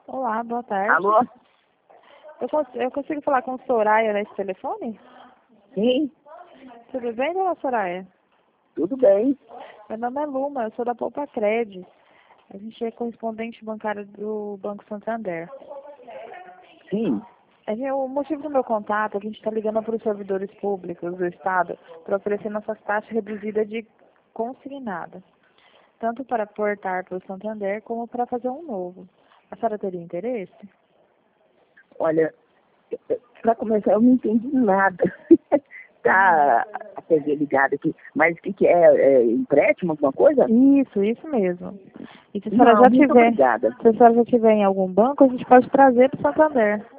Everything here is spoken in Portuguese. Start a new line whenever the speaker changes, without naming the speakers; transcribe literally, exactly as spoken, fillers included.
Olá, boa tarde.
Alô?
Eu, cons eu consigo falar com Soraya nesse telefone?
Sim,
Tudo bem, dona Soraya?
tudo bem.
Meu nome é Luma, eu sou da Poupa Cred. A gente é correspondente bancário do Banco Santander.
Sim.
A gente- o motivo do meu contato é que a gente está ligando para os servidores públicos do Estado para oferecer nossas taxas reduzidas de consignada, tanto para aportar para o Santander como para fazer um novo. A senhora teria interesse?
Olha, para começar, eu não entendi nada. Tá a T V ligada aqui. Mas o que, que é? É empréstimo, alguma coisa?
Isso, isso mesmo. E se a senhora
Não,
já
muito
tiver,
obrigada.
se a senhora já tiver em algum banco, a gente pode trazer para o Santander.